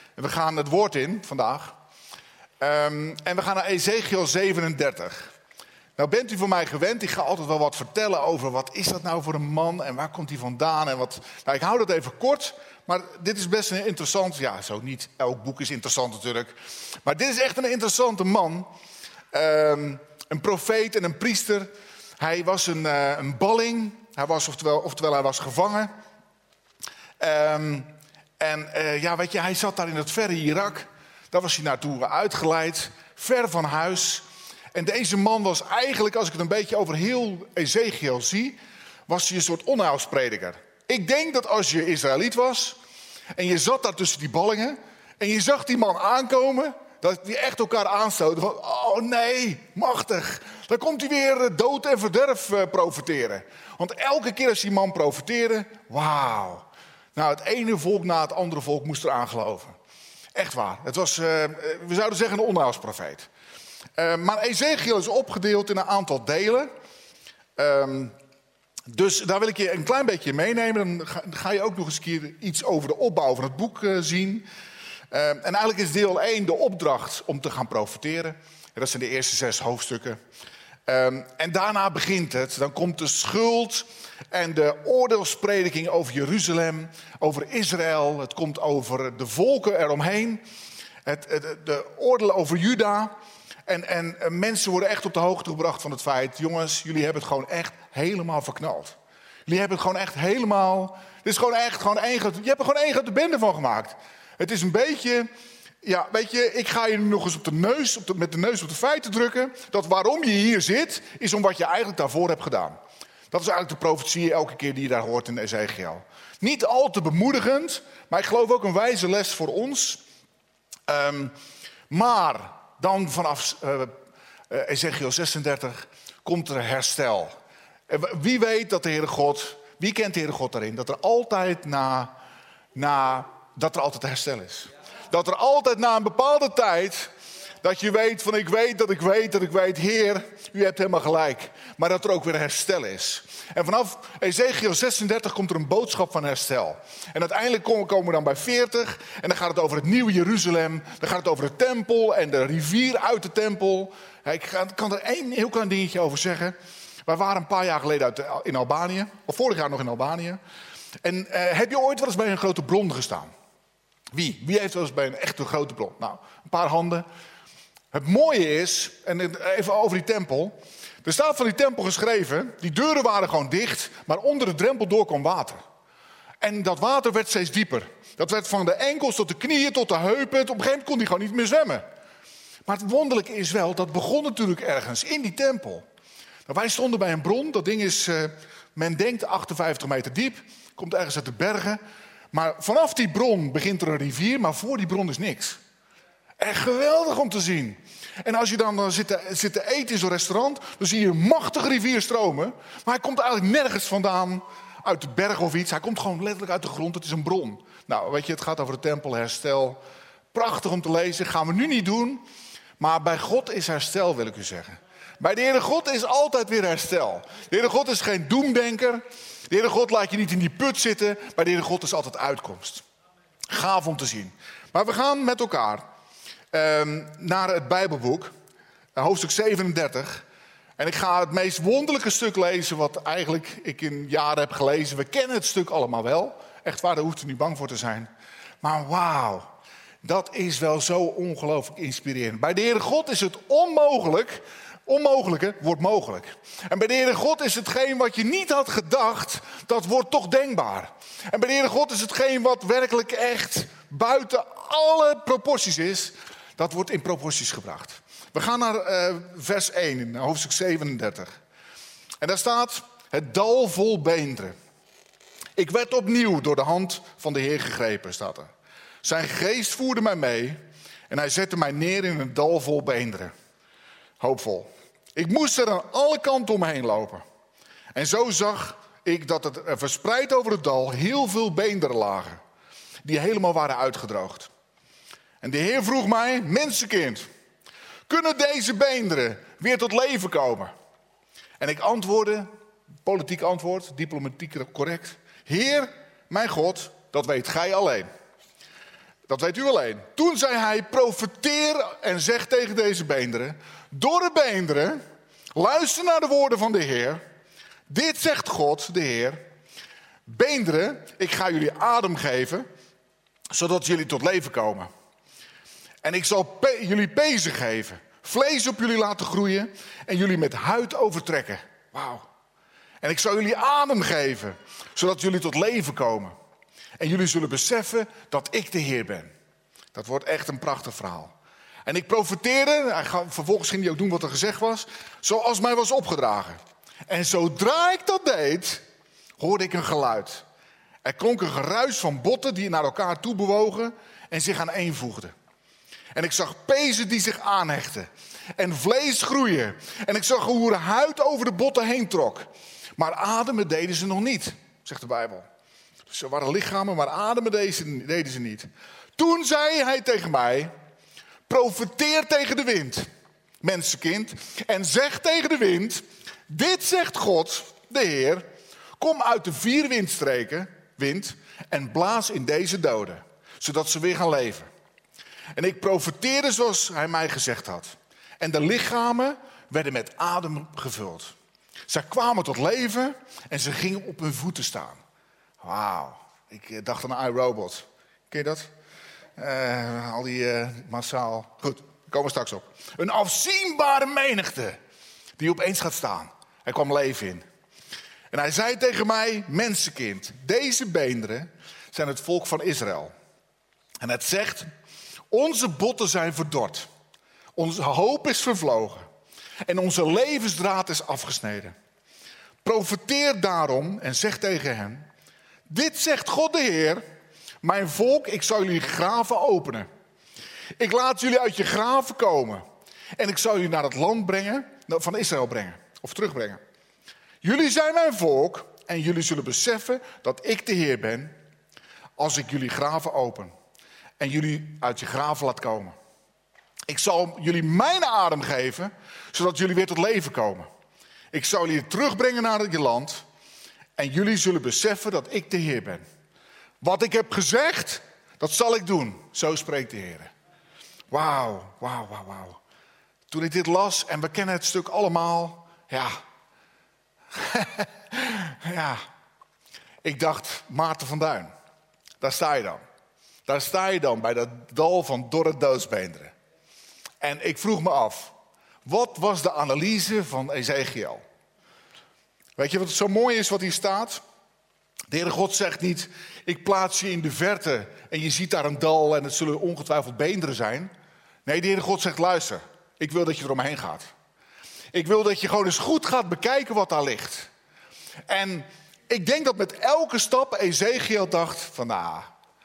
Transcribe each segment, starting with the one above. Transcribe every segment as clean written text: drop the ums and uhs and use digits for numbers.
En we gaan het woord in vandaag. En we gaan naar Ezechiel 37. Nou bent u van mij gewend, ik ga altijd wel wat vertellen over wat is dat nou voor een man en waar komt hij vandaan en wat. Nou, ik hou dat even kort, maar dit is best een interessant, ja zo niet elk boek is interessant natuurlijk. Maar dit is echt een interessante man, een profeet en een priester. Hij was een balling, hij was oftewel hij was gevangen. Weet je, hij zat daar in het verre Irak, daar was hij naartoe uitgeleid, ver van huis. En deze man was eigenlijk, als ik het een beetje over heel Ezechiel zie, was hij een soort onheilsprediker. Ik denk dat als je Israëliet was en je zat daar tussen die ballingen en je zag die man aankomen, dat die echt elkaar aanstoten van, oh nee, machtig. Dan komt hij weer dood en verderf profiteren. Want elke keer als die man profiteerde, wauw. Nou, het ene volk na het andere volk moest eraan geloven. Echt waar. Het was, we zouden zeggen, een onheilsprofeet. Maar Ezechiel is opgedeeld in een aantal delen. Dus daar wil ik je een klein beetje meenemen. Dan ga je ook nog eens een keer iets over de opbouw van het boek zien. En eigenlijk is deel 1 de opdracht om te gaan profiteren. Dat zijn de eerste 6 hoofdstukken. En daarna begint het. Dan komt de schuld en de oordeelsprediking over Jeruzalem, over Israël. Het komt over de volken eromheen. De oordeel over Juda. En mensen worden echt op de hoogte gebracht van het feit, jongens, jullie hebben het gewoon echt helemaal verknald. Jullie hebben het gewoon echt helemaal, dit is gewoon echt gewoon je hebt er gewoon één grote bende van gemaakt. Het is een beetje, ja, weet je, ik ga je nu nog eens met de neus op de feiten drukken, dat waarom je hier zit, is om wat je eigenlijk daarvoor hebt gedaan. Dat is eigenlijk de profetie elke keer die je daar hoort in Ezechiel. Niet al te bemoedigend, maar ik geloof ook een wijze les voor ons. Maar dan vanaf Ezechiel 36 komt er herstel. Wie weet dat de Heere God, wie kent de Heere God daarin? Dat er altijd dat er altijd herstel is. Dat er altijd na een bepaalde tijd, dat je weet van ik weet, Heer, u hebt helemaal gelijk. Maar dat er ook weer herstel is. En vanaf Ezechiel 36 komt er een boodschap van herstel. En uiteindelijk komen we dan bij 40. En dan gaat het over het nieuwe Jeruzalem. Dan gaat het over de tempel en de rivier uit de tempel. Ik kan er één heel klein dingetje over zeggen. Wij waren een paar jaar geleden in Albanië. Of vorig jaar nog in Albanië. En heb je ooit wel eens bij een grote bron gestaan? Wie? Wie heeft wel eens bij een echte grote bron? Nou, een paar handen. Het mooie is, en even over die tempel. Er staat van die tempel geschreven, die deuren waren gewoon dicht, maar onder de drempel door kwam water. En dat water werd steeds dieper. Dat werd van de enkels tot de knieën, tot de heupen. Op een gegeven moment kon hij gewoon niet meer zwemmen. Maar het wonderlijke is wel, dat begon natuurlijk ergens in die tempel. Nou, wij stonden bij een bron, dat ding is, men denkt 58 meter diep. Komt ergens uit de bergen. Maar vanaf die bron begint er een rivier, maar voor die bron is niks. Echt geweldig om te zien. En als je dan zit te eten in zo'n restaurant, dan zie je een machtige rivier stromen. Maar hij komt eigenlijk nergens vandaan uit de berg of iets. Hij komt gewoon letterlijk uit de grond. Het is een bron. Nou, weet je, het gaat over de tempelherstel. Prachtig om te lezen. Gaan we nu niet doen. Maar bij God is herstel, wil ik u zeggen. Bij de Heere God is altijd weer herstel. De Heere God is geen doemdenker. De Heere God laat je niet in die put zitten. Bij de Heere God is altijd uitkomst. Gaaf om te zien. Maar we gaan met elkaar naar het Bijbelboek, hoofdstuk 37. En ik ga het meest wonderlijke stuk lezen wat eigenlijk ik in jaren heb gelezen. We kennen het stuk allemaal wel. Echt waar, daar hoeft u niet bang voor te zijn. Maar wauw, dat is wel zo ongelooflijk inspirerend. Bij de Heere God is het onmogelijke wordt mogelijk. En bij de Heere God is hetgeen wat je niet had gedacht, dat wordt toch denkbaar. En bij de Heere God is hetgeen wat werkelijk echt buiten alle proporties is, dat wordt in proporties gebracht. We gaan naar vers 1 in hoofdstuk 37. En daar staat, het dal vol beenderen. Ik werd opnieuw door de hand van de Heer gegrepen, staat er. Zijn geest voerde mij mee en hij zette mij neer in een dal vol beenderen. Hoopvol. Ik moest er aan alle kanten omheen lopen. En zo zag ik dat het verspreid over het dal heel veel beenderen lagen. Die helemaal waren uitgedroogd. En de Heer vroeg mij, mensenkind, kunnen deze beenderen weer tot leven komen? En ik antwoordde, politiek antwoord, diplomatiek correct. Heer, mijn God, dat weet gij alleen. Dat weet u alleen. Toen zei hij, profeteer en zeg tegen deze beenderen, dorre beenderen, luister naar de woorden van de Heer. Dit zegt God, de Heer. Beenderen, ik ga jullie adem geven, zodat jullie tot leven komen. En ik zal jullie pezen geven, vlees op jullie laten groeien en jullie met huid overtrekken. Wauw. En ik zal jullie adem geven, zodat jullie tot leven komen. En jullie zullen beseffen dat ik de Heer ben. Dat wordt echt een prachtig verhaal. En ik profeteerde, vervolgens ging hij ook doen wat er gezegd was, zoals mij was opgedragen. En zodra ik dat deed, hoorde ik een geluid. Er klonk een geruis van botten die naar elkaar toe bewogen en zich aaneenvoegden. En ik zag pezen die zich aanhechten en vlees groeien. En ik zag hoe er huid over de botten heen trok. Maar ademen deden ze nog niet, zegt de Bijbel. Dus ze waren lichamen, maar ademen deden ze niet. Toen zei hij tegen mij, profeteer tegen de wind, mensenkind, en zeg tegen de wind, dit zegt God, de Heer, kom uit de 4 windstreken, wind, en blaas in deze doden, zodat ze weer gaan leven. En ik profeteerde zoals hij mij gezegd had. En de lichamen werden met adem gevuld. Zij kwamen tot leven en ze gingen op hun voeten staan. Wauw, ik dacht aan iRobot. Ken je dat? Al die massaal... Goed, daar komen we straks op. Een afzienbare menigte die opeens gaat staan. Er kwam leven in. En hij zei tegen mij, mensenkind, deze beenderen zijn het volk van Israël. En het zegt, onze botten zijn verdord. Onze hoop is vervlogen. En onze levensdraad is afgesneden. Profeteer daarom en zeg tegen hen, dit zegt God de Heer, mijn volk, ik zal jullie graven openen. Ik laat jullie uit je graven komen. En ik zal jullie naar het land brengen, van Israël brengen, of terugbrengen. Jullie zijn mijn volk en jullie zullen beseffen dat ik de Heer ben, als ik jullie graven open. En jullie uit je graven laat komen. Ik zal jullie mijn adem geven, zodat jullie weer tot leven komen. Ik zal jullie terugbrengen naar je land. En jullie zullen beseffen dat ik de Heer ben. Wat ik heb gezegd, dat zal ik doen. Zo spreekt de Heer. Wauw, wauw, wauw, wauw. Toen ik dit las, en we kennen het stuk allemaal. Ja. Ja. Ik dacht, Maarten van Duin. Daar sta je dan. Daar sta je dan bij dat dal van dorre doodsbeenderen. En ik vroeg me af, wat was de analyse van Ezechiel? Weet je wat zo mooi is wat hier staat? De Heere God zegt niet, ik plaats je in de verte en je ziet daar een dal en het zullen ongetwijfeld beenderen zijn. Nee, de Heere God zegt, luister, ik wil dat je eromheen gaat. Ik wil dat je gewoon eens goed gaat bekijken wat daar ligt. En ik denk dat met elke stap Ezechiel dacht van, nou,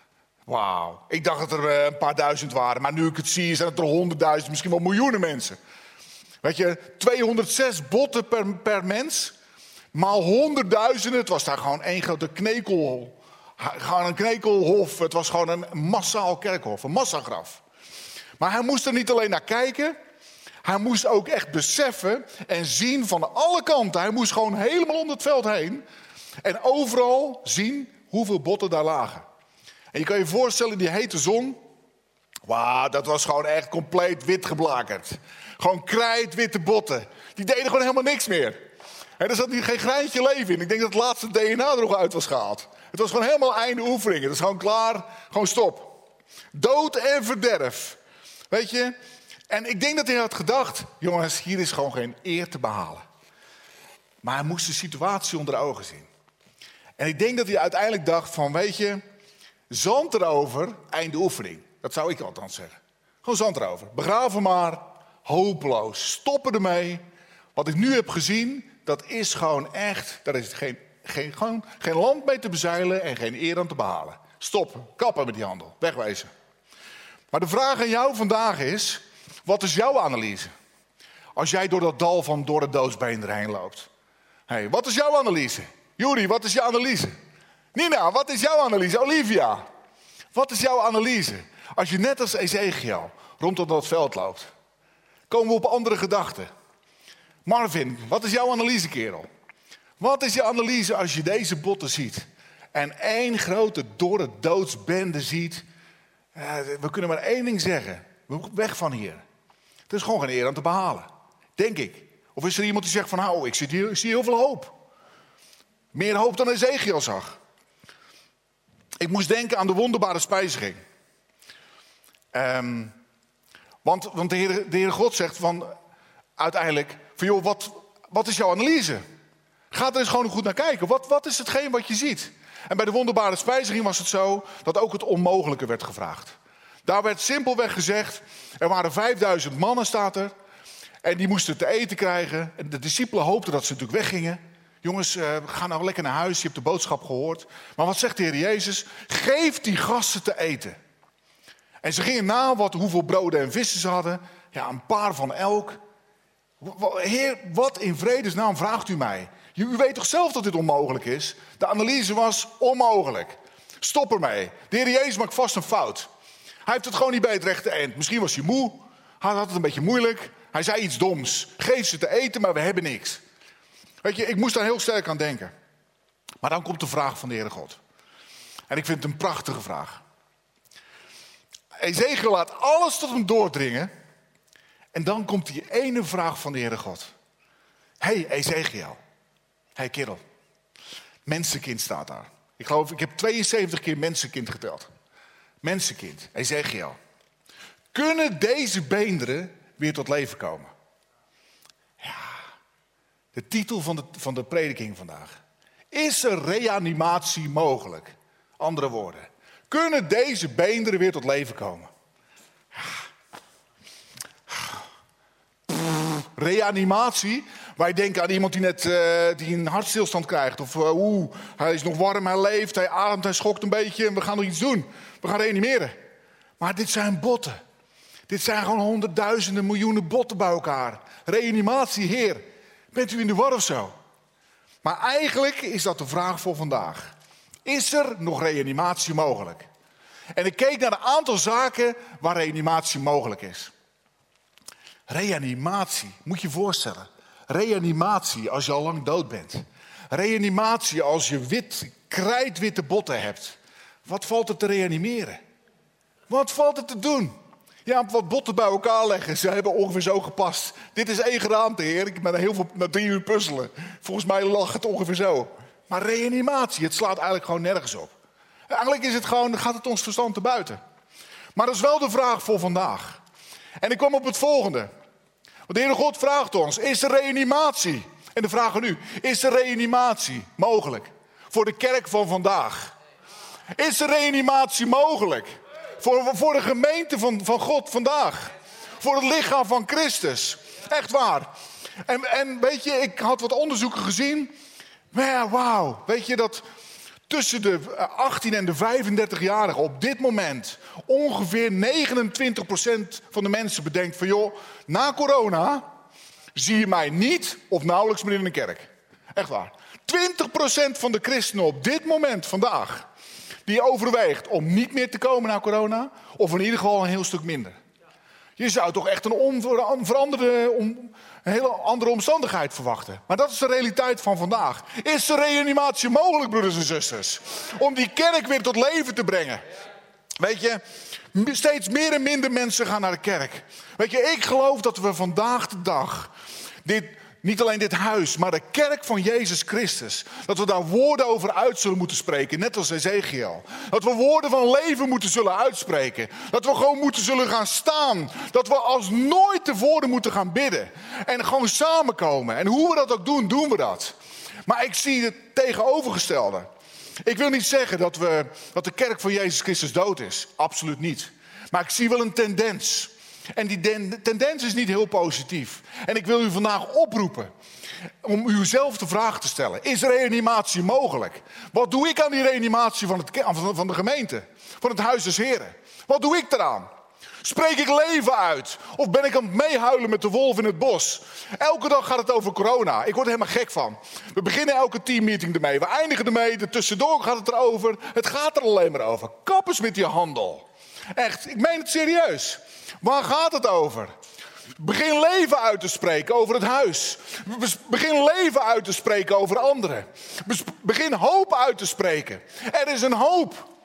wauw. Ik dacht dat er een paar duizend waren, maar nu ik het zie zijn het er 100.000, misschien wel miljoenen mensen. Weet je, 206 botten per mens, maal honderdduizenden. Het was daar gewoon één grote knekel. Gewoon een knekelhof. Het was gewoon een massaal kerkhof, een massagraf. Maar hij moest er niet alleen naar kijken. Hij moest ook echt beseffen en zien van alle kanten. Hij moest gewoon helemaal om het veld heen. En overal zien hoeveel botten daar lagen. En je kan je voorstellen, die hete zon. Wauw, dat was gewoon echt compleet wit geblakerd. Gewoon krijtwitte botten. Die deden gewoon helemaal niks meer. En er zat geen greintje leven in. Ik denk dat het laatste DNA er nog uit was gehaald. Het was gewoon helemaal einde oefeningen. Het is gewoon klaar, gewoon stop. Dood en verderf. Weet je? En ik denk dat hij had gedacht, jongens, hier is gewoon geen eer te behalen. Maar hij moest de situatie onder de ogen zien. En ik denk dat hij uiteindelijk dacht van, weet je, zand erover, einde oefening. Dat zou ik althans zeggen. Gewoon zand erover. Begraven maar, hopeloos. Stoppen ermee. Wat ik nu heb gezien, dat is gewoon echt, daar is geen land mee te bezeilen en geen eer aan te behalen. Stoppen, kappen met die handel, wegwezen. Maar de vraag aan jou vandaag is, wat is jouw analyse? Als jij door dat dal van dorre doodsbeenderen heen loopt. Hey, wat is jouw analyse? Juri, wat is jouw analyse? Nina, wat is jouw analyse? Olivia, wat is jouw analyse? Als je net als Ezechiel rondom dat veld loopt, komen we op andere gedachten. Marvin, wat is jouw analyse, kerel? Wat is je analyse als je deze botten ziet en één grote dorre doodsbende ziet We kunnen maar één ding zeggen. We moeten weg van hier. Er is gewoon geen eer aan te behalen. Denk ik. Of is er iemand die zegt van, nou, ik zie heel veel hoop. Meer hoop dan Ezechiel zag. Ik moest denken aan de wonderbare spijziging. Want de Heere God zegt van, uiteindelijk, van joh, wat is jouw analyse? Ga er eens gewoon goed naar kijken. Wat is hetgeen wat je ziet? En bij de wonderbare spijziging was het zo dat ook het onmogelijke werd gevraagd. Daar werd simpelweg gezegd, er waren 5000 mannen, staat er. En die moesten te eten krijgen. En de discipelen hoopten dat ze natuurlijk weggingen. Jongens, ga nou lekker naar huis, je hebt de boodschap gehoord. Maar wat zegt de Heer Jezus? Geef die gasten te eten. En ze gingen na hoeveel broden en vissen ze hadden. Ja, een paar van elk. Heer, wat in vredesnaam vraagt u mij? U weet toch zelf dat dit onmogelijk is? De analyse was onmogelijk. Stop ermee. De Heer Jezus maakt vast een fout. Hij heeft het gewoon niet bij het rechte eind. Misschien was hij moe. Hij had het een beetje moeilijk. Hij zei iets doms. Geef ze te eten, maar we hebben niks. Weet je, ik moest daar heel sterk aan denken. Maar dan komt de vraag van de Heere God. En ik vind het een prachtige vraag. Ezechiel laat alles tot hem doordringen. En dan komt die ene vraag van de Heere God. Hey Ezechiel. Hey kerel. Mensenkind staat daar. Ik geloof, ik heb 72 keer mensenkind geteld. Mensenkind, Ezechiel. Kunnen deze beenderen weer tot leven komen? Ja, de titel van de prediking vandaag. Is er reanimatie mogelijk? Andere woorden. Kunnen deze beenderen weer tot leven komen? Reanimatie? Wij denken aan iemand die een hartstilstand krijgt. Of hij is nog warm, hij leeft, hij ademt, hij schokt een beetje. En we gaan nog iets doen. We gaan reanimeren. Maar dit zijn botten. Dit zijn gewoon honderdduizenden, miljoenen botten bij elkaar. Reanimatie, Heer. Bent u in de war of zo? Maar eigenlijk is dat de vraag voor vandaag. Is er nog reanimatie mogelijk? En ik keek naar een aantal zaken waar reanimatie mogelijk is. Reanimatie, moet je je voorstellen. Reanimatie als je al lang dood bent. Reanimatie als je krijtwitte botten hebt. Wat valt er te reanimeren? Wat valt er te doen? Ja, wat botten bij elkaar leggen. Ze hebben ongeveer zo gepast. Dit is 1 geraamte, Heer. Ik ben heel veel na 3 uur puzzelen. Volgens mij lag het ongeveer zo. Maar reanimatie, het slaat eigenlijk gewoon nergens op. Eigenlijk is het gewoon, gaat het ons verstand te buiten. Maar dat is wel de vraag voor vandaag. En ik kwam op het volgende. Want de Heere God vraagt ons, is er reanimatie? En de vraag nu, is er reanimatie mogelijk? Voor de kerk van vandaag. Is er reanimatie mogelijk? Voor de gemeente van God vandaag. Voor het lichaam van Christus. Echt waar. En weet je, ik had wat onderzoeken gezien. Maar wauw, weet je dat tussen de 18 en de 35-jarigen op dit moment ongeveer 29% van de mensen bedenkt van joh, na corona zie je mij niet of nauwelijks meer in een kerk. Echt waar. 20% van de christenen op dit moment vandaag die overweegt om niet meer te komen na corona of in ieder geval een heel stuk minder. Je zou toch echt een hele andere omstandigheid verwachten. Maar dat is de realiteit van vandaag. Is de reanimatie mogelijk, broeders en zusters? Om die kerk weer tot leven te brengen. Weet je, steeds meer en minder mensen gaan naar de kerk. Weet je, ik geloof dat we vandaag de dag niet alleen dit huis, maar de kerk van Jezus Christus. Dat we daar woorden over uit zullen moeten spreken, net als Ezechiel. Dat we woorden van leven moeten zullen uitspreken. Dat we gewoon moeten zullen gaan staan. Dat we als nooit tevoren moeten gaan bidden. En gewoon samenkomen. En hoe we dat ook doen, doen we dat. Maar ik zie het tegenovergestelde. Ik wil niet zeggen dat de kerk van Jezus Christus dood is. Absoluut niet. Maar ik zie wel een tendens. En die tendens is niet heel positief. En ik wil u vandaag oproepen om uzelf de vraag te stellen. Is reanimatie mogelijk? Wat doe ik aan die reanimatie van de gemeente? Van het huis des Heren? Wat doe ik eraan? Spreek ik leven uit? Of ben ik aan het meehuilen met de wolf in het bos? Elke dag gaat het over corona. Ik word er helemaal gek van. We beginnen elke teammeeting ermee. We eindigen ermee. Tussendoor gaat het erover. Het gaat er alleen maar over. Kap eens met die handel. Echt, ik meen het serieus. Waar gaat het over? Begin leven uit te spreken over het huis. Begin leven uit te spreken over anderen. Begin hoop uit te spreken. Er is een hoop.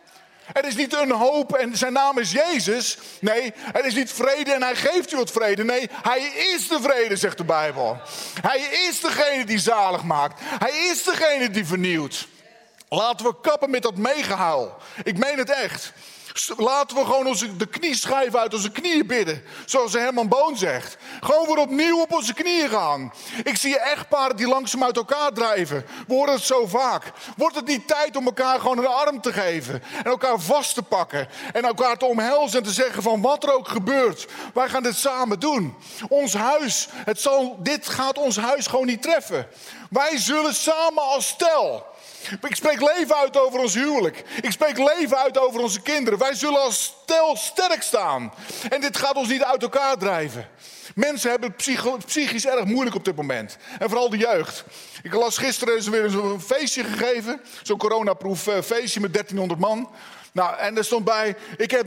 Er is niet een hoop en zijn naam is Jezus. Nee, er is niet vrede en hij geeft u wat vrede. Nee, hij is de vrede, zegt de Bijbel. Hij is degene die zalig maakt. Hij is degene die vernieuwt. Laten we kappen met dat meegehuil. Ik meen het echt. Laten we gewoon de knieschijf uit onze knieën bidden. Zoals Herman Boon zegt. Gewoon weer opnieuw op onze knieën gaan. Ik zie echtparen die langzaam uit elkaar drijven. We horen het zo vaak. Wordt het niet tijd om elkaar gewoon een arm te geven? En elkaar vast te pakken. En elkaar te omhelzen en te zeggen van wat er ook gebeurt. Wij gaan dit samen doen. Ons huis, dit gaat ons huis gewoon niet treffen. Wij zullen samen als stel. Ik spreek leven uit over ons huwelijk. Ik spreek leven uit over onze kinderen. Wij zullen als stel sterk staan. En dit gaat ons niet uit elkaar drijven. Mensen hebben het psychisch erg moeilijk op dit moment. En vooral de jeugd. Ik las gisteren is er weer zo'n feestje gegeven. Zo'n coronaproof feestje met 1300 man. Nou, en er stond bij, ik ben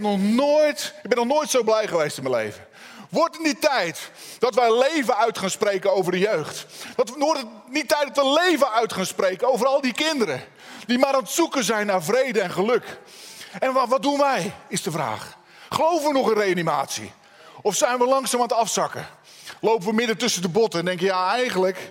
nog nooit zo blij geweest in mijn leven. Wordt het niet tijd dat wij leven uit gaan spreken over de jeugd? Wordt het niet tijd dat we leven uit gaan spreken over al die kinderen die maar aan het zoeken zijn naar vrede en geluk? En wat doen wij, is de vraag. Geloven we nog in reanimatie? Of zijn we langzaam aan het afzakken? Lopen we midden tussen de botten en denken, ja eigenlijk,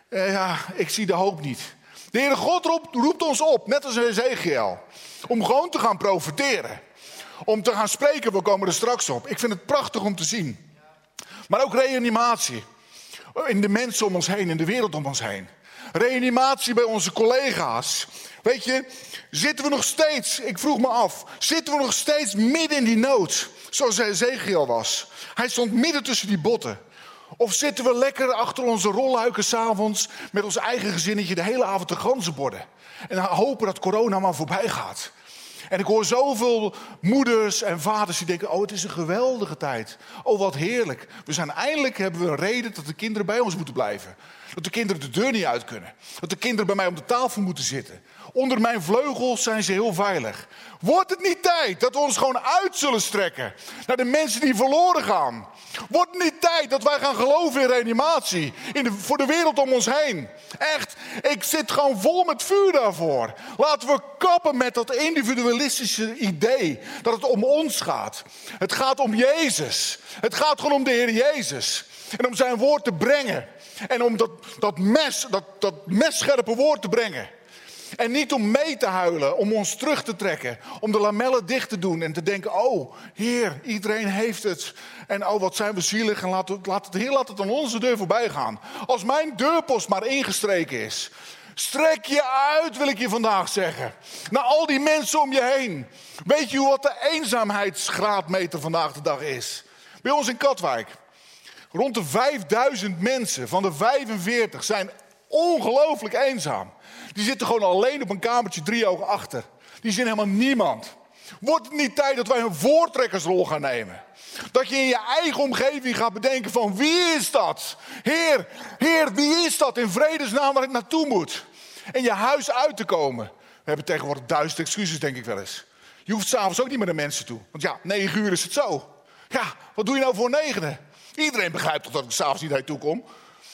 ik zie de hoop niet. De Heere God roept ons op, net als Ezechiel, om gewoon te gaan profiteren. Om te gaan spreken, we komen er straks op. Ik vind het prachtig om te zien. Maar ook reanimatie. In de mensen om ons heen, in de wereld om ons heen. Reanimatie bij onze collega's. Weet je, zitten we nog steeds, ik vroeg me af, zitten we nog steeds midden in die nood? Zoals Ezechiel was. Hij stond midden tussen die botten. Of zitten we lekker achter onze rolluiken 's avonds met ons eigen gezinnetje de hele avond te ganzenborden. En hopen dat corona maar voorbij gaat. En ik hoor zoveel moeders en vaders die denken, oh het is een geweldige tijd. Oh wat heerlijk. Hebben we een reden dat de kinderen bij ons moeten blijven. Dat de kinderen de deur niet uit kunnen. Dat de kinderen bij mij om de tafel moeten zitten. Onder mijn vleugels zijn ze heel veilig. Wordt het niet tijd dat we ons gewoon uit zullen strekken naar de mensen die verloren gaan? Wordt het niet tijd dat wij gaan geloven in reanimatie? Voor de wereld om ons heen. Echt, ik zit gewoon vol met vuur daarvoor. Laten we kappen met dat individualistische idee dat het om ons gaat. Het gaat om Jezus. Het gaat gewoon om de Heer Jezus. En om zijn woord te brengen. En om dat messcherpe woord te brengen. En niet om mee te huilen, om ons terug te trekken. Om de lamellen dicht te doen en te denken, oh Heer, iedereen heeft het. En oh, wat zijn we zielig en laat het aan onze deur voorbij gaan. Als mijn deurpost maar ingestreken is. Strek je uit, wil ik je vandaag zeggen. Naar al die mensen om je heen. Weet je wat de eenzaamheidsgraadmeter vandaag de dag is? Bij ons in Katwijk. Rond de 5000 mensen van de 45 zijn ongelooflijk eenzaam. Die zitten gewoon alleen op een kamertje 3 ogen achter. Die zien helemaal niemand. Wordt het niet tijd dat wij een voortrekkersrol gaan nemen? Dat je in je eigen omgeving gaat bedenken van wie is dat? Heer, wie is dat in vredesnaam waar ik naartoe moet? En je huis uit te komen. We hebben tegenwoordig 1000 excuses, denk ik wel eens. Je hoeft 's avonds ook niet meer naar mensen toe. Want ja, 9 uur is het zo. Ja, wat doe je nou voor 9? Iedereen begrijpt toch dat ik 's avonds niet naar je toe kom?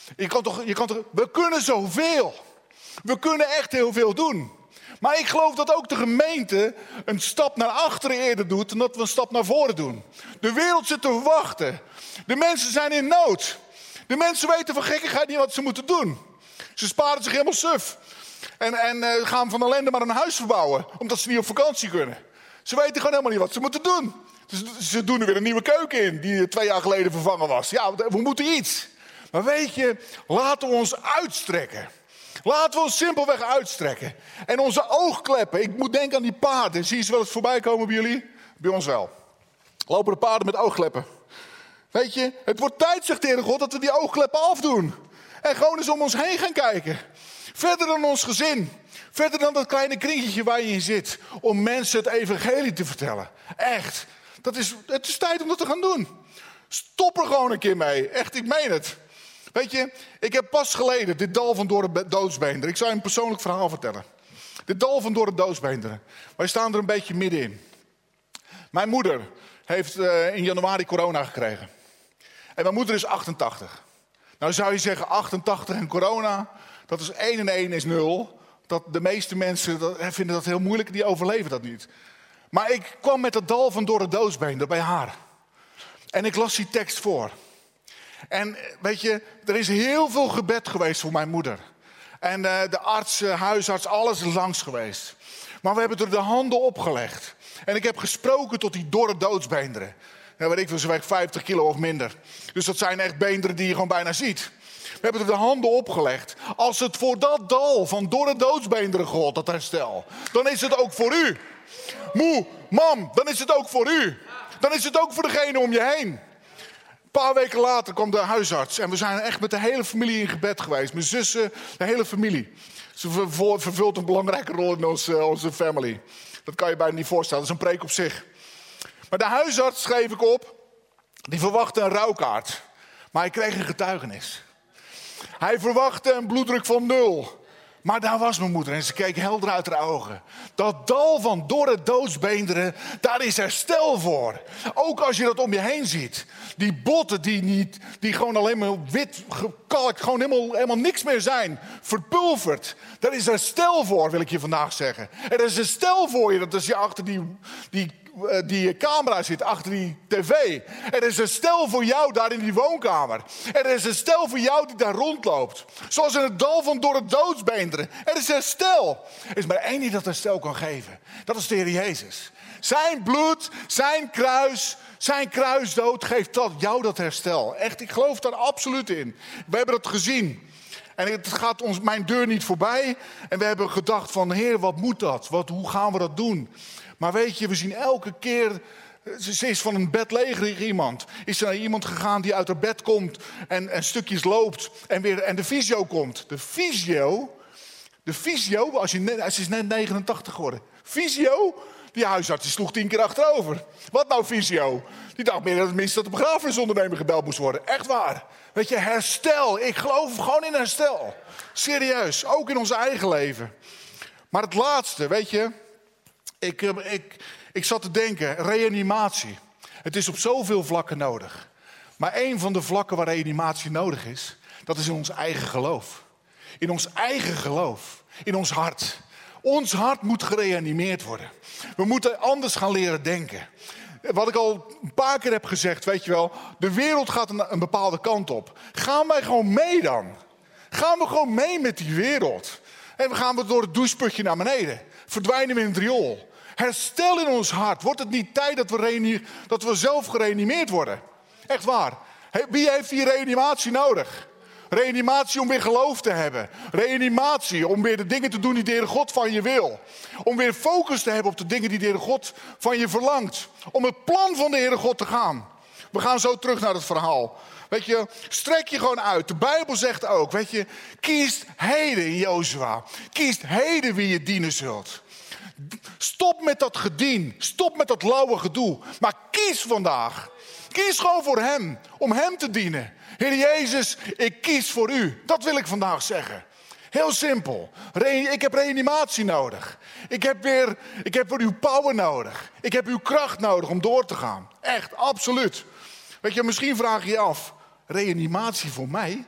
We kunnen zoveel. We kunnen echt heel veel doen. Maar ik geloof dat ook de gemeente een stap naar achteren eerder doet dan dat we een stap naar voren doen. De wereld zit te wachten. De mensen zijn in nood. De mensen weten van gekkigheid niet wat ze moeten doen. Ze sparen zich helemaal suf. En gaan van ellende maar een huis verbouwen. Omdat ze niet op vakantie kunnen. Ze weten gewoon helemaal niet wat ze moeten doen. Dus ze doen er weer een nieuwe keuken in die 2 jaar geleden vervangen was. Ja, we moeten iets. Maar weet je, laten we ons uitstrekken. Laten we ons simpelweg uitstrekken. En onze oogkleppen. Ik moet denken aan die paarden. Zie je ze wel eens voorbij komen bij jullie? Bij ons wel. Lopen de paarden met oogkleppen. Weet je, het wordt tijd, zegt de Heere God, dat we die oogkleppen afdoen. En gewoon eens om ons heen gaan kijken. Verder dan ons gezin. Verder dan dat kleine kringetje waar je in zit. Om mensen het evangelie te vertellen. Echt. Het is tijd om dat te gaan doen. Stop er gewoon een keer mee. Echt, ik meen het. Weet je, ik heb pas geleden dit dal van door de doodsbeenderen. Ik zou je een persoonlijk verhaal vertellen. Dit dal van door de doodsbeenderen. Wij staan er een beetje middenin. Mijn moeder heeft in januari corona gekregen. En mijn moeder is 88. Nou zou je zeggen 88 en corona, dat is 1 en 1 is 0. Dat de meeste mensen vinden dat heel moeilijk, die overleven dat niet. Maar ik kwam met het dal van Dorre Doodsbeender bij haar. En ik las die tekst voor. En weet je, er is heel veel gebed geweest voor mijn moeder. En de arts, huisarts, alles is langs geweest. Maar we hebben er de handen opgelegd. En ik heb gesproken tot die Dorre Doodsbeenderen. Ja, weet ik veel, ze weegt 50 kilo of minder. Dus dat zijn echt beenderen die je gewoon bijna ziet. We hebben er de handen opgelegd. Als het voor dat dal van Dorre Doodsbeenderen gold, dat herstel, dan is het ook voor u. Moe, mam, dan is het ook voor u. Dan is het ook voor degene om je heen. Een paar weken later kwam de huisarts. En we zijn echt met de hele familie in gebed geweest. Mijn zussen, de hele familie. Ze vervult een belangrijke rol in onze family. Dat kan je bijna niet voorstellen. Dat is een preek op zich. Maar de huisarts schreef ik op. Die verwachtte een rouwkaart. Maar hij kreeg een getuigenis. Hij verwachtte een bloeddruk van 0. Maar daar was mijn moeder en ze keek helder uit haar ogen. Dat dal van Dorre Doodsbeenderen, daar is herstel voor. Ook als je dat om je heen ziet. Die botten die gewoon alleen maar wit gekalkt, gewoon helemaal niks meer zijn. Verpulverd. Daar is herstel voor, wil ik je vandaag zeggen. Er is herstel voor je, dat als je achter die camera zit, achter die tv. Er is een stel voor jou daar in die woonkamer. Er is een stel voor jou die daar rondloopt. Zoals in het dal van Dorre Doodsbeenderen. Er is herstel. Er is maar één die dat herstel kan geven. Dat is de Heer Jezus. Zijn bloed, zijn kruisdood geeft jou dat herstel. Echt, ik geloof daar absoluut in. We hebben het gezien. En het gaat ons mijn deur niet voorbij. En we hebben gedacht van, Heer, wat moet dat? Hoe gaan we dat doen? Maar weet je, we zien elke keer, ze is van een bedlegerig iemand. Is er naar iemand gegaan die uit haar bed komt en stukjes loopt en de fysio komt. De fysio, ze is net 89 geworden. Fysio, die huisarts die sloeg 10 keer achterover. Wat nou fysio? Die dacht meer dat de begrafenisondernemer gebeld moest worden. Echt waar. Weet je, herstel. Ik geloof gewoon in herstel. Serieus, ook in ons eigen leven. Maar het laatste, weet je. Ik zat te denken, reanimatie. Het is op zoveel vlakken nodig. Maar één van de vlakken waar reanimatie nodig is, dat is in ons eigen geloof. In ons eigen geloof. In ons hart. Ons hart moet gereanimeerd worden. We moeten anders gaan leren denken. Wat ik al een paar keer heb gezegd, weet je wel. De wereld gaat een bepaalde kant op. Gaan wij gewoon mee dan? Gaan we gewoon mee met die wereld? En gaan we door het doucheputje naar beneden? Verdwijnen we in het riool? Herstel in ons hart. Wordt het niet tijd dat we zelf gereanimeerd worden? Echt waar. Wie heeft hier reanimatie nodig? Reanimatie om weer geloof te hebben. Reanimatie om weer de dingen te doen die de Heere God van je wil. Om weer focus te hebben op de dingen die de Heere God van je verlangt. Om het plan van de Heere God te gaan. We gaan zo terug naar het verhaal. Weet je, strek je gewoon uit. De Bijbel zegt ook, weet je, kies heden in Jozua. Kies heden wie je dienen zult. Stop met dat gedien. Stop met dat lauwe gedoe. Maar kies vandaag. Kies gewoon voor hem. Om hem te dienen. Heer Jezus, ik kies voor u. Dat wil ik vandaag zeggen. Heel simpel. Ik heb reanimatie nodig. Ik heb weer uw power nodig. Ik heb uw kracht nodig om door te gaan. Echt, absoluut. Weet je, misschien vraag je je af. Reanimatie voor mij?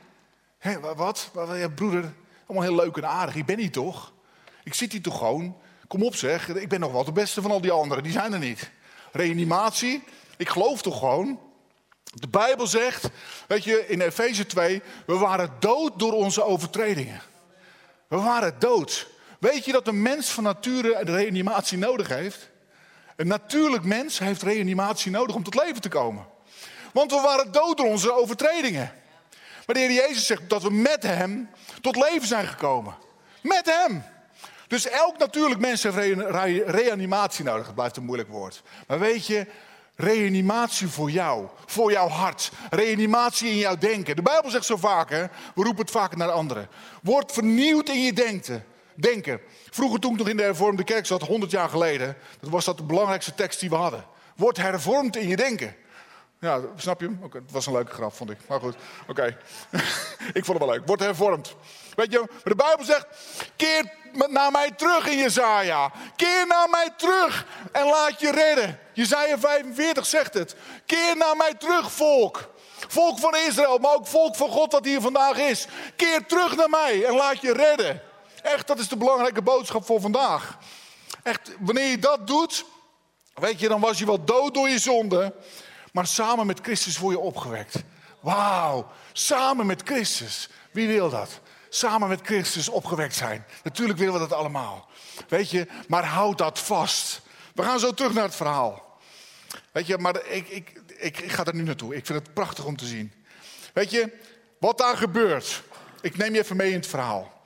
Wat? Ja, broeder, allemaal heel leuk en aardig. Ik ben hier toch? Ik zit hier toch gewoon? Kom op zeg, ik ben nog wel de beste van al die anderen. Die zijn er niet. Reanimatie, ik geloof toch gewoon? De Bijbel zegt, weet je, in Efeze 2... we waren dood door onze overtredingen. We waren dood. Weet je dat een mens van nature een reanimatie nodig heeft? Een natuurlijk mens heeft reanimatie nodig om tot leven te komen. Want we waren dood door onze overtredingen. Maar de Heer Jezus zegt dat we met hem tot leven zijn gekomen. Met hem. Dus elk natuurlijk mens heeft reanimatie nodig. Het blijft een moeilijk woord. Maar weet je, reanimatie voor jou. Voor jouw hart. Reanimatie in jouw denken. De Bijbel zegt zo vaak, hè, we roepen het vaak naar anderen. Word vernieuwd in je denken. Vroeger toen ik nog in de hervormde kerk zat, 100 jaar geleden. Dat was dat de belangrijkste tekst die we hadden. Word hervormd in je denken. Ja, snap je hem? Okay, het was een leuke grap, vond ik. Maar goed, oké. Ik vond het wel leuk. Word hervormd. Weet je, maar de Bijbel zegt, keer naar mij terug in Jesaja. Keer naar mij terug en laat je redden. Jesaja 45 zegt het. Keer naar mij terug, volk. Volk van Israël, maar ook volk van God dat hier vandaag is. Keer terug naar mij en laat je redden. Echt, dat is de belangrijke boodschap voor vandaag. Echt, wanneer je dat doet, Weet je, dan was je wel dood door je zonde, maar samen met Christus word je opgewekt. Wauw, samen met Christus. Wie wil dat? Samen met Christus opgewekt zijn. Natuurlijk willen we dat allemaal. Weet je, maar houd dat vast. We gaan zo terug naar het verhaal. Weet je, maar ik ga er nu naartoe. Ik vind het prachtig om te zien. Weet je, wat daar gebeurt. Ik neem je even mee in het verhaal.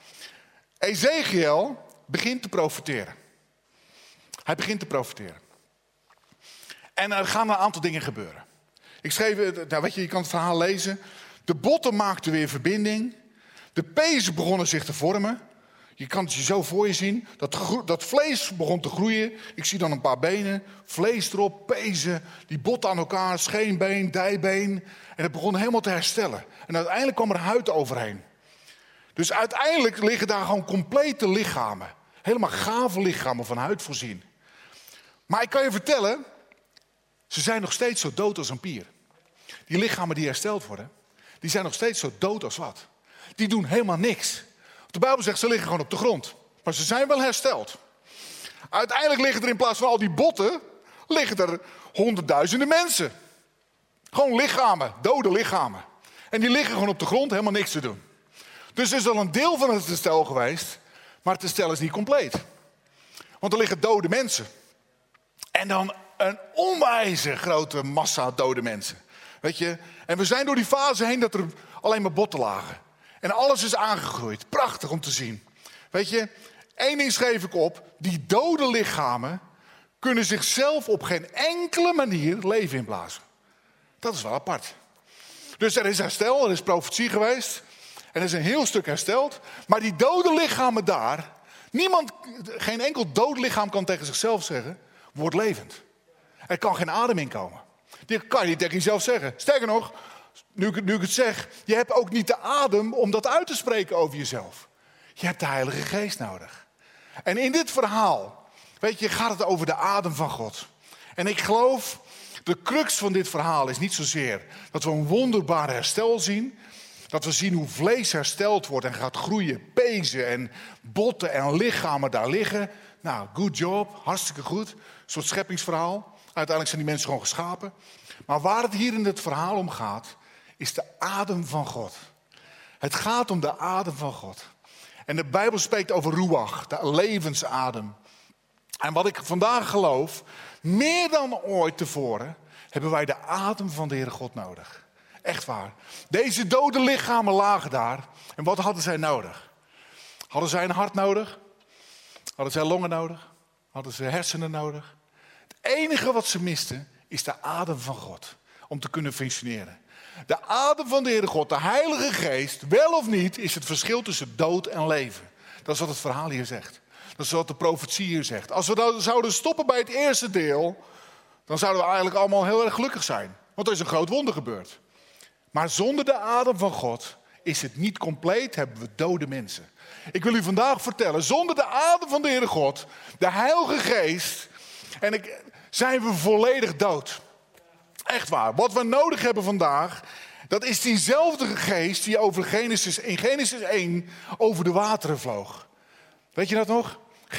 Ezekiel begint te profeteren. Hij begint te profeteren. En er gaan een aantal dingen gebeuren. Ik schreef, nou weet je kan het verhaal lezen. De botten maakten weer verbinding. De pezen begonnen zich te vormen. Je kan het je zo voor je zien. Dat vlees begon te groeien. Ik zie dan een paar benen. Vlees erop, pezen. Die botten aan elkaar. Scheenbeen, dijbeen. En het begon helemaal te herstellen. En uiteindelijk kwam er huid overheen. Dus uiteindelijk liggen daar gewoon complete lichamen. Helemaal gave lichamen van huid voorzien. Maar ik kan je vertellen. Ze zijn nog steeds zo dood als een pier. Die lichamen die hersteld worden. Die zijn nog steeds zo dood als wat. Die doen helemaal niks. De Bijbel zegt ze liggen gewoon op de grond. Maar ze zijn wel hersteld. Uiteindelijk liggen er in plaats van al die botten. Liggen er honderdduizenden mensen. Gewoon lichamen. Dode lichamen. En die liggen gewoon op de grond helemaal niks te doen. Dus er is al een deel van het herstel geweest. Maar het herstel is niet compleet. Want er liggen dode mensen. En dan een onwijze grote massa dode mensen. Weet je? En we zijn door die fase heen dat er alleen maar botten lagen. En alles is aangegroeid. Prachtig om te zien. Weet je? 1 ding schreef ik op. Die dode lichamen kunnen zichzelf op geen enkele manier leven inblazen. Dat is wel apart. Dus er is herstel, er is profetie geweest. En er is een heel stuk hersteld. Maar die dode lichamen daar. Geen enkel dood lichaam kan tegen zichzelf zeggen. Word levend. Er kan geen adem in komen. Die kan je niet tegen jezelf zeggen. Sterker nog, nu ik het zeg. Je hebt ook niet de adem om dat uit te spreken over jezelf. Je hebt de Heilige Geest nodig. En in dit verhaal, weet je, gaat het over de adem van God. En ik geloof, de crux van dit verhaal is niet zozeer dat we een wonderbaar herstel zien. Dat we zien hoe vlees hersteld wordt en gaat groeien. Pezen en botten en lichamen daar liggen. Nou, good job, hartstikke goed. Een soort scheppingsverhaal. Uiteindelijk zijn die mensen gewoon geschapen. Maar waar het hier in het verhaal om gaat, is de adem van God. Het gaat om de adem van God. En de Bijbel spreekt over ruach, de levensadem. En wat ik vandaag geloof, meer dan ooit tevoren, hebben wij de adem van de Heere God nodig. Echt waar. Deze dode lichamen lagen daar. En wat hadden zij nodig? Hadden zij een hart nodig? Hadden zij longen nodig? Hadden ze hersenen nodig? Het enige wat ze misten is de adem van God. Om te kunnen functioneren. De adem van de Heere God, de Heilige Geest, wel of niet, is het verschil tussen dood en leven. Dat is wat het verhaal hier zegt. Dat is wat de profetie hier zegt. Als we nou zouden stoppen bij het eerste deel, dan zouden we eigenlijk allemaal heel erg gelukkig zijn. Want er is een groot wonder gebeurd. Maar zonder de adem van God is het niet compleet, hebben we dode mensen. Ik wil u vandaag vertellen, zonder de adem van de Heere God, de Heilige Geest, zijn we volledig dood. Echt waar. Wat we nodig hebben vandaag, dat is diezelfde geest die in Genesis 1 over de wateren vloog. Weet je dat nog?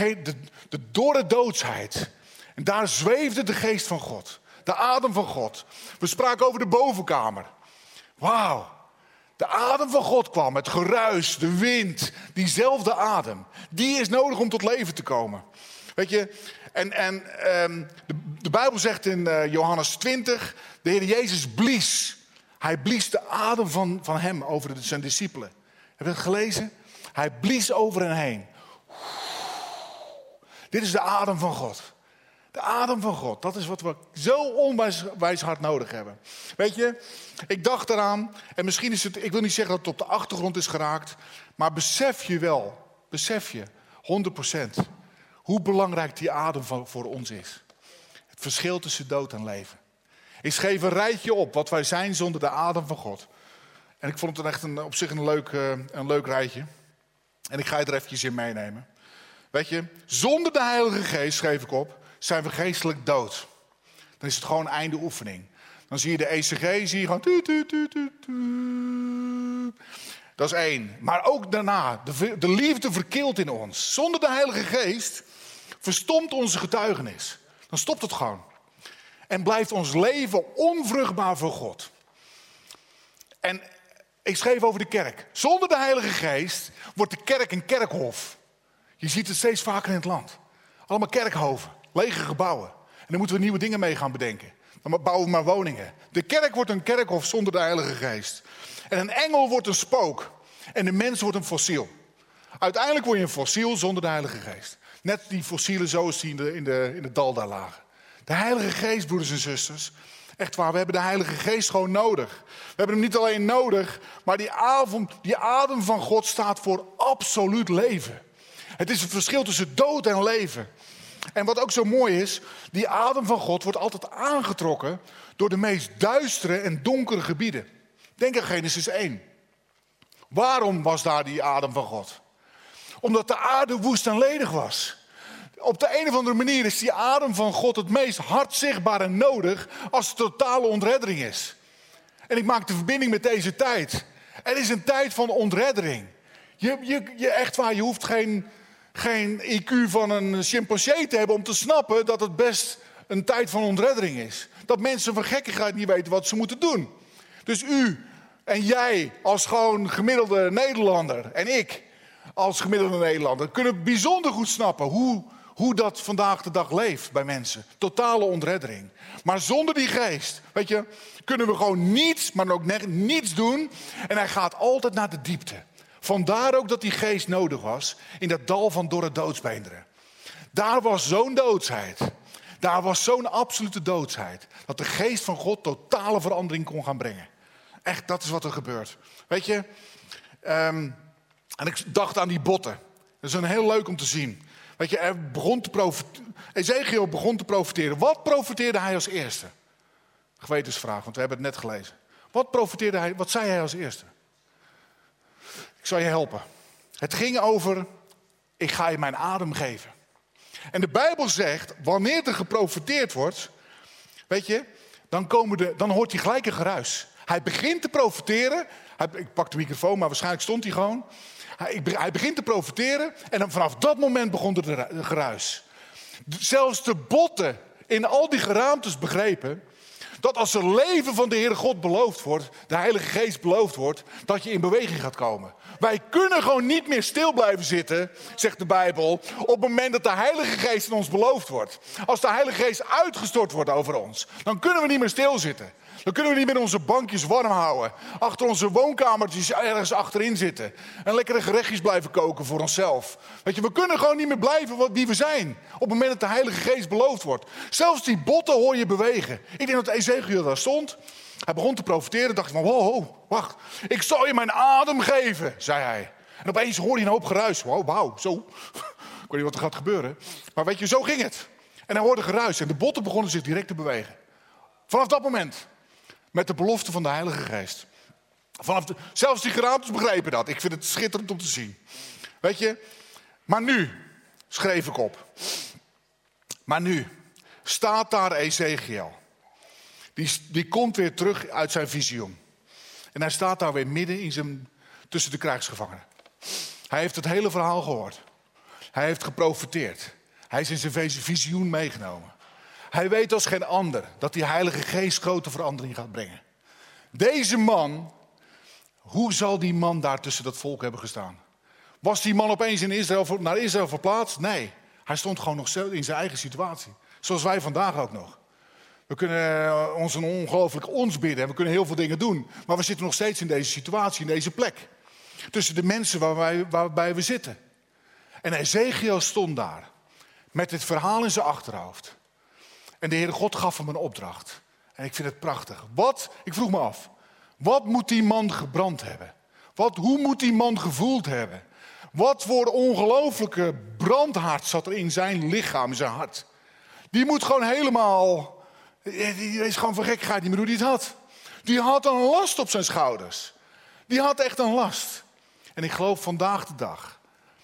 De dorre doodsheid. En daar zweefde de geest van God. De adem van God. We spraken over de bovenkamer. Wauw. De adem van God kwam. Het geruis, de wind. Diezelfde adem. Die is nodig om tot leven te komen. Weet je. De Bijbel zegt in Johannes 20. De Heer Jezus blies. Hij blies de adem van hem over zijn discipelen. Heb je het gelezen? Hij blies over hen heen. Dit is de adem van God. De adem van God, dat is wat we zo onwijs hard nodig hebben. Weet je, ik dacht eraan, en misschien is het, ik wil niet zeggen dat het op de achtergrond is geraakt, maar besef je 100% hoe belangrijk die adem voor ons is. Het verschil tussen dood en leven. Ik schreef een rijtje op wat wij zijn zonder de adem van God. En ik vond het echt op zich een leuk rijtje. En ik ga je er eventjes in meenemen. Weet je, zonder de Heilige Geest, schreef ik op, zijn we geestelijk dood. Dan is het gewoon einde oefening. Dan zie je de ECG, zie je gewoon... Dat is 1. Maar ook daarna, de liefde verkilt in ons. Zonder de Heilige Geest verstomt onze getuigenis. Dan stopt het gewoon. En blijft ons leven onvruchtbaar voor God. En ik schreef over de kerk. Zonder de Heilige Geest wordt de kerk een kerkhof. Je ziet het steeds vaker in het land. Allemaal kerkhoven, lege gebouwen. En daar moeten we nieuwe dingen mee gaan bedenken. Dan bouwen we maar woningen. De kerk wordt een kerkhof zonder de Heilige Geest. En een engel wordt een spook. En de mens wordt een fossiel. Uiteindelijk word je een fossiel zonder de Heilige Geest. Net die fossielen zoals die in het dal daar lagen. De Heilige Geest, broeders en zusters. Echt waar, we hebben de Heilige Geest gewoon nodig. We hebben hem niet alleen nodig, maar die adem van God staat voor absoluut leven. Het is het verschil tussen dood en leven. En wat ook zo mooi is, die adem van God wordt altijd aangetrokken door de meest duistere en donkere gebieden. Denk aan Genesis 1. Waarom was daar die adem van God? Omdat de aarde woest en ledig was. Op de een of andere manier is die adem van God het meest hard zichtbaar en nodig als er totale ontreddering is. En ik maak de verbinding met deze tijd. Er is een tijd van ontreddering. Echt waar, je hoeft geen IQ van een chimpansee te hebben om te snappen dat het best een tijd van ontreddering is. Dat mensen van gekkigheid niet weten wat ze moeten doen. Dus u en jij als gewoon gemiddelde Nederlander en ik als gemiddelde Nederlander kunnen bijzonder goed snappen hoe dat vandaag de dag leeft bij mensen. Totale ontreddering. Maar zonder die geest, weet je, kunnen we gewoon niets, maar ook niets doen. En hij gaat altijd naar de diepte. Vandaar ook dat die geest nodig was in dat dal van dorre doodsbeenderen. Daar was zo'n doodsheid. Daar was zo'n absolute doodsheid. Dat de geest van God totale verandering kon gaan brengen. Echt, dat is wat er gebeurt. Weet je, en ik dacht aan die botten. Dat is een heel leuk om te zien. Weet je, Ezekiel begon te profeteren. Wat profeteerde hij als eerste? Gewetensvraag, want we hebben het net gelezen. Wat profeteerde hij? Wat zei hij als eerste? Ik zal je helpen. Het ging over, ik ga je mijn adem geven. En de Bijbel zegt, wanneer er geprofeteerd wordt, weet je, dan hoort hij gelijk een geruis. Hij begint te profeteren. Ik pak de microfoon, maar waarschijnlijk stond hij gewoon. Hij begint te profeteren en dan vanaf dat moment begon er een geruis. Zelfs de botten in al die geraamtes begrepen dat als er leven van de Heere God beloofd wordt, de Heilige Geest beloofd wordt, dat je in beweging gaat komen. Wij kunnen gewoon niet meer stil blijven zitten, zegt de Bijbel, op het moment dat de Heilige Geest in ons beloofd wordt. Als de Heilige Geest uitgestort wordt over ons, dan kunnen we niet meer stilzitten. Dan kunnen we niet meer onze bankjes warm houden. Achter onze woonkamertjes ergens achterin zitten. En lekkere gerechtjes blijven koken voor onszelf. Weet je, we kunnen gewoon niet meer blijven wie we zijn. Op het moment dat de Heilige Geest beloofd wordt. Zelfs die botten hoor je bewegen. Ik denk dat Ezekiel daar stond. Hij begon te profeteren. Dacht van, wow, wacht. Ik zal je mijn adem geven, zei hij. En opeens hoor je een hoop geruis. Wauw, zo. Ik weet niet wat er gaat gebeuren. Maar weet je, zo ging het. En hij hoorde geruis. En de botten begonnen zich direct te bewegen. Vanaf dat moment. Met de belofte van de Heilige Geest. Zelfs die geraamtes begrepen dat. Ik vind het schitterend om te zien. Weet je, maar nu, schreef ik op. Maar nu staat daar Ezekiel. Die komt weer terug uit zijn visioen. En hij staat daar weer midden tussen de krijgsgevangenen. Hij heeft het hele verhaal gehoord. Hij heeft geprofeteerd. Hij is in zijn visioen meegenomen. Hij weet als geen ander dat die Heilige Geest grote verandering gaat brengen. Deze man, hoe zal die man daar tussen dat volk hebben gestaan? Was die man opeens naar Israël verplaatst? Nee, hij stond gewoon nog in zijn eigen situatie. Zoals wij vandaag ook nog. We kunnen ons een ongelooflijk ons bidden en we kunnen heel veel dingen doen. Maar we zitten nog steeds in deze situatie, in deze plek. Tussen de mensen waarbij we zitten. En Ezekiel stond daar met dit verhaal in zijn achterhoofd. En de Heere God gaf hem een opdracht. En ik vind het prachtig. Ik vroeg me af. Wat moet die man gebrand hebben? Hoe moet die man gevoeld hebben? Wat voor ongelooflijke brandhaard zat er in zijn lichaam, in zijn hart? Die moet gewoon helemaal... Die is gewoon van gekkigheid niet meer hoe die het had. Die had een last op zijn schouders. Die had echt een last. En ik geloof vandaag de dag.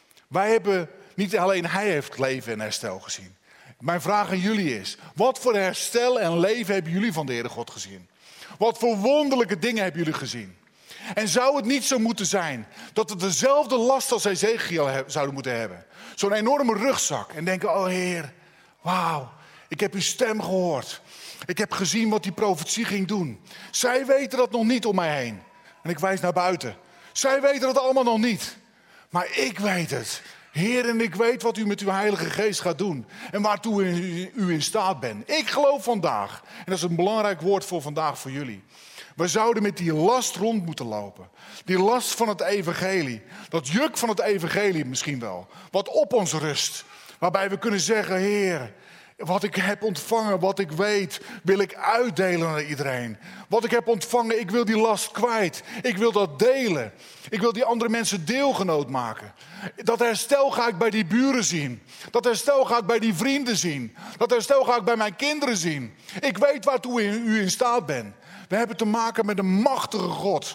Niet alleen hij heeft leven en herstel gezien. Mijn vraag aan jullie is, wat voor herstel en leven hebben jullie van de Heere God gezien? Wat voor wonderlijke dingen hebben jullie gezien? En zou het niet zo moeten zijn dat we dezelfde last als Ezekiel zouden moeten hebben? Zo'n enorme rugzak en denken, oh Heer, wauw, Ik heb uw stem gehoord. Ik heb gezien wat die profetie ging doen. Zij weten dat nog niet om mij heen. En ik wijs naar buiten. Zij weten dat allemaal nog niet. Maar ik weet het. Heer, en ik weet wat u met uw Heilige Geest gaat doen. En waartoe u in staat bent. Ik geloof vandaag. En dat is een belangrijk woord voor vandaag voor jullie. We zouden met die last rond moeten lopen. Die last van het evangelie. Dat juk van het evangelie misschien wel. Wat op ons rust. Waarbij we kunnen zeggen, Heer, wat ik heb ontvangen, wat ik weet, wil ik uitdelen aan iedereen. Wat ik heb ontvangen, ik wil die last kwijt. Ik wil dat delen. Ik wil die andere mensen deelgenoot maken. Dat herstel ga ik bij die buren zien. Dat herstel ga ik bij die vrienden zien. Dat herstel ga ik bij mijn kinderen zien. Ik weet waartoe u in staat bent. We hebben te maken met een machtige God.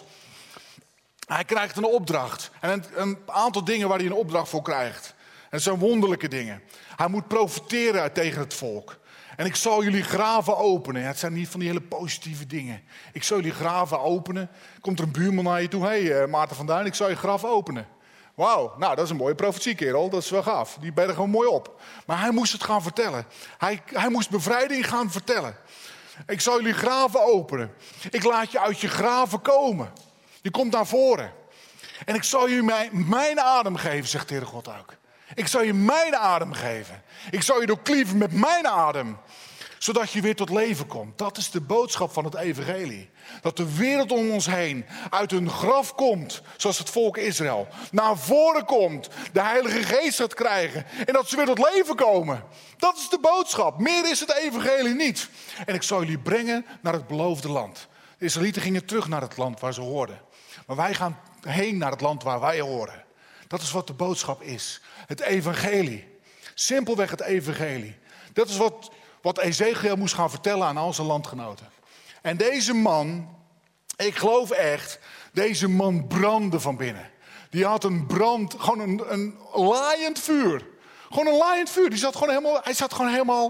Hij krijgt een opdracht. En een aantal dingen waar hij een opdracht voor krijgt. En het zijn wonderlijke dingen. Hij moet profiteren tegen het volk. En ik zal jullie graven openen. Ja, het zijn niet van die hele positieve dingen. Ik zal jullie graven openen. Komt er een buurman naar je toe. Hé, Maarten van Duin, ik zal je graf openen. Wauw, nou dat is een mooie profetie, kerel. Dat is wel gaaf. Die bergen gewoon mooi op. Maar hij moest het gaan vertellen. Hij moest bevrijding gaan vertellen. Ik zal jullie graven openen. Ik laat je uit je graven komen. Je komt naar voren. En ik zal je mijn adem geven, zegt de Heere God ook. Ik zal je mijn adem geven. Ik zal je doorklieven met mijn adem. Zodat je weer tot leven komt. Dat is de boodschap van het evangelie. Dat de wereld om ons heen uit hun graf komt. Zoals het volk Israël. Naar voren komt. De Heilige Geest gaat krijgen. En dat ze weer tot leven komen. Dat is de boodschap. Meer is het evangelie niet. En ik zal jullie brengen naar het beloofde land. De Israëlieten gingen terug naar het land waar ze hoorden. Maar wij gaan heen naar het land waar wij horen. Dat is wat de boodschap is. Het evangelie. Simpelweg het evangelie. Dat is wat Ezechiel moest gaan vertellen aan al zijn landgenoten. En deze man, ik geloof echt, deze man brandde van binnen. Die had een brand, gewoon een laaiend vuur. Gewoon een laaiend vuur. Hij zat gewoon helemaal,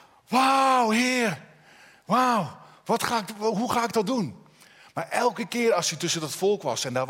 wauw, Heer. Wauw, hoe ga ik dat doen? Maar elke keer als hij tussen dat volk was, en daar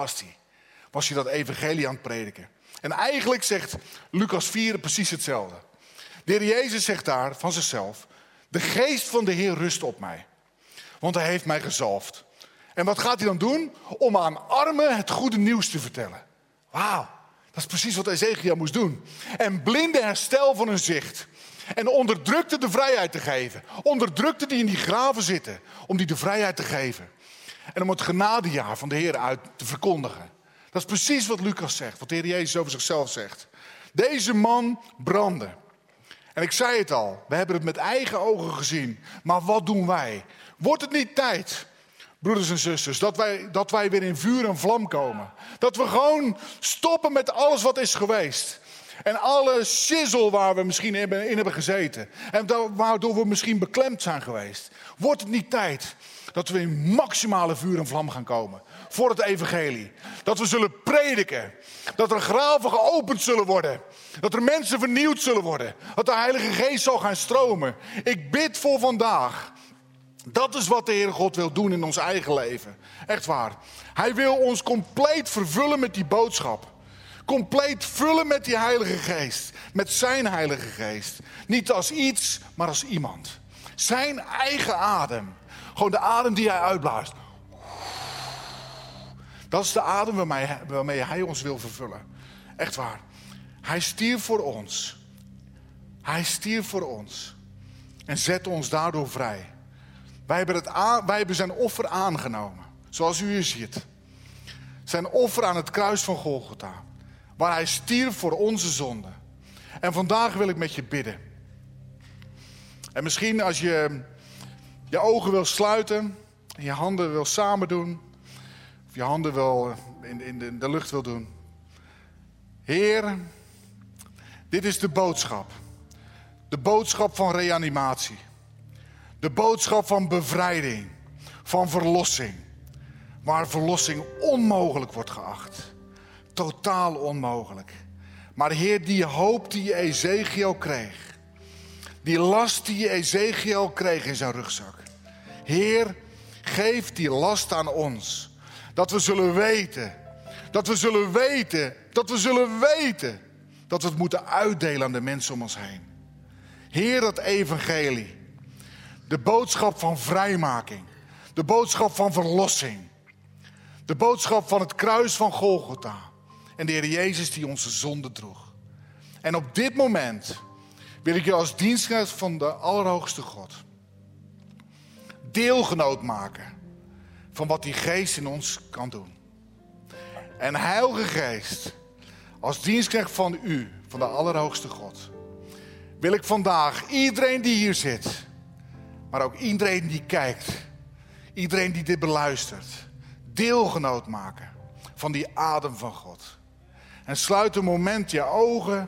was hij dat evangelie aan het prediken. En eigenlijk zegt Lucas 4 precies hetzelfde. De Heer Jezus zegt daar van zichzelf, de geest van de Heer rust op mij. Want hij heeft mij gezalfd. En wat gaat hij dan doen? Om aan armen het goede nieuws te vertellen. Wauw, dat is precies wat Ezechiel moest doen. En blinden herstel van hun zicht. En onderdrukte de vrijheid te geven. Onderdrukte die in die graven zitten. Om die de vrijheid te geven. En om het genadejaar van de Heer uit te verkondigen. Dat is precies wat Lucas zegt. Wat de Heer Jezus over zichzelf zegt. Deze man brandde. En ik zei het al. We hebben het met eigen ogen gezien. Maar wat doen wij? Wordt het niet tijd, broeders en zusters, dat wij weer in vuur en vlam komen? Dat we gewoon stoppen met alles wat is geweest. En alle shizzle waar we misschien in hebben gezeten. En waardoor we misschien beklemd zijn geweest. Wordt het niet tijd dat we in maximale vuur en vlam gaan komen voor het evangelie? Dat we zullen prediken. Dat er graven geopend zullen worden. Dat er mensen vernieuwd zullen worden. Dat de Heilige Geest zal gaan stromen. Ik bid voor vandaag. Dat is wat de Heere God wil doen in ons eigen leven. Echt waar. Hij wil ons compleet vervullen met die boodschap. Compleet vullen met die Heilige Geest. Met zijn Heilige Geest. Niet als iets, maar als iemand. Zijn eigen adem. Gewoon de adem die hij uitblaast. Dat is de adem waarmee hij ons wil vervullen. Echt waar. Hij stierf voor ons. Hij stierf voor ons. En zette ons daardoor vrij. Wij hebben zijn offer aangenomen. Zoals u hier ziet. Zijn offer aan het kruis van Golgotha. Waar hij stierf voor onze zonde. En vandaag wil ik met je bidden. En misschien als je je ogen wil sluiten. En je handen wil samen doen. Of je handen wel in de lucht wil doen. Heer, dit is de boodschap. De boodschap van reanimatie. De boodschap van bevrijding. Van verlossing. Waar verlossing onmogelijk wordt geacht. Totaal onmogelijk. Maar Heer, die hoop die Ezechiel kreeg. Die last die Ezechiel kreeg in zijn rugzak. Heer, geef die last aan ons. Dat we zullen weten. Dat we zullen weten. Dat we zullen weten. Dat we het moeten uitdelen aan de mensen om ons heen. Heer, dat evangelie. De boodschap van vrijmaking. De boodschap van verlossing. De boodschap van het kruis van Golgotha. En de Heer Jezus die onze zonde droeg. En op dit moment wil ik je als dienstknecht van de Allerhoogste God deelgenoot maken van wat die geest in ons kan doen. En Heilige Geest, als dienstknecht van u, van de Allerhoogste God, wil ik vandaag iedereen die hier zit, maar ook iedereen die kijkt, iedereen die dit beluistert, deelgenoot maken van die adem van God. En sluit een moment je ogen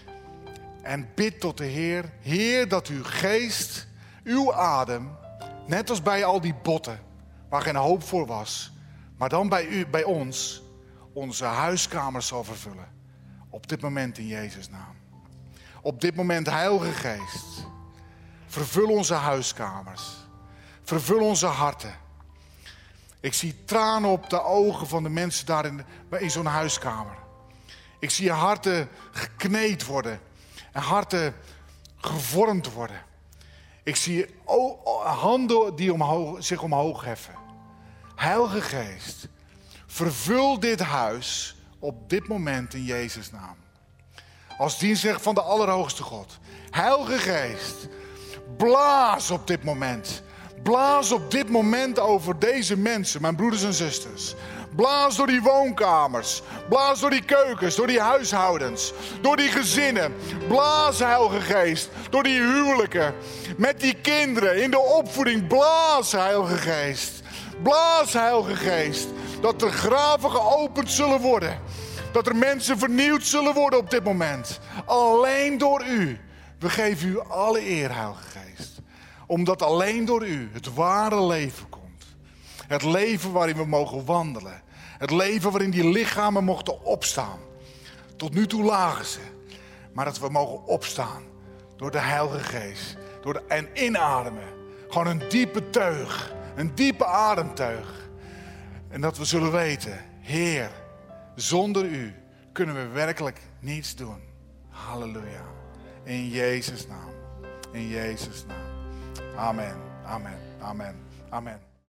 en bid tot de Heer. Heer, dat uw geest, uw adem, net als bij al die botten, waar geen hoop voor was, maar dan bij ons, onze huiskamers zal vervullen. Op dit moment in Jezus' naam. Op dit moment, Heilige Geest, vervul onze huiskamers. Vervul onze harten. Ik zie tranen op de ogen van de mensen daar in zo'n huiskamer. Ik zie harten gekneed worden. En harten gevormd worden. Ik zie handen die zich omhoog heffen. Heilige Geest, vervul dit huis op dit moment in Jezus' naam. Als dienstknecht van de Allerhoogste God. Heilige Geest, blaas op dit moment. Blaas op dit moment over deze mensen, mijn broeders en zusters. Blaas door die woonkamers. Blaas door die keukens, door die huishoudens. Door die gezinnen. Blaas, Heilige Geest, door die huwelijken. Met die kinderen in de opvoeding. Blaas, Heilige Geest. Blaas, Heilige Geest. Dat er graven geopend zullen worden. Dat er mensen vernieuwd zullen worden op dit moment. Alleen door u. We geven u alle eer, Heilige Geest. Omdat alleen door u het ware leven komt. Het leven waarin we mogen wandelen. Het leven waarin die lichamen mochten opstaan. Tot nu toe lagen ze. Maar dat we mogen opstaan door de Heilige Geest. En inademen. Gewoon een diepe teug. Een diepe ademteug. En dat we zullen weten, Heer, zonder u kunnen we werkelijk niets doen. Halleluja. In Jezus' naam. In Jezus' naam. Amen. Amen. Amen. Amen.